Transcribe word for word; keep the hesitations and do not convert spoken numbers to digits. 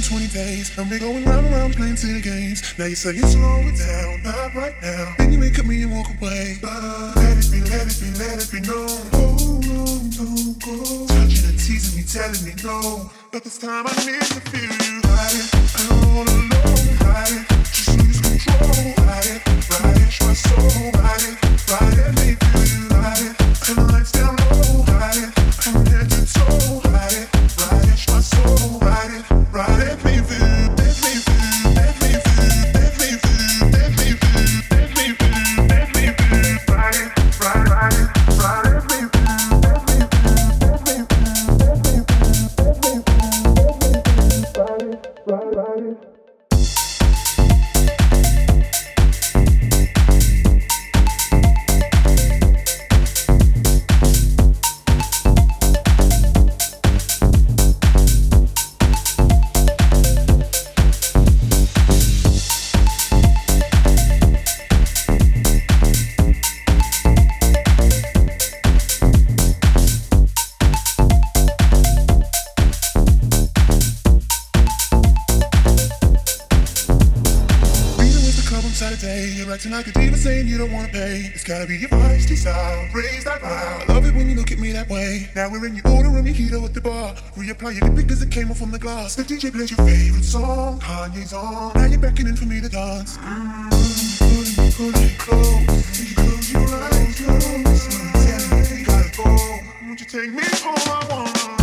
twenty days, and we're going round and round playing silly games. Now you say you slow it down, not right now. Then you wake up me and walk away. But let it be, let it be, let it be known. Hold on, don't go. Touching and teasing me, telling me no. But this time I need to feel you. Ride it, I don't wanna know. Ride it, just lose control. Ride it, ride it, my soul. Ride it, ride it, let me feel you. Ride it, turn the lights down low. Ride it, from head to toe. Ride it, ride it, my soul. Ride it, ride it, let me feel you. Let me feel you, let me feel you, let me feel you, let me feel you, let me feel you, let me feel you. Ride it, ride, ride it, ride it, let me feel you, let me feel you, let me feel you, let me feel you, let me feel you, ride it, ride, ride it. Saturday, you're acting like a diva saying you don't wanna pay. It's gotta be your feisty style, raise that round. I love it when you look at me that way. Now we're in your order and your heater at the bar. Reapply your lip because it came off from the glass. The D J plays your favorite song, Kanye's on. Now you're beckoning for me to dance. Mm, pulling me, pulling me close. You close your eyes, close. Telling me you gotta go. Won't you take me home? I wanna.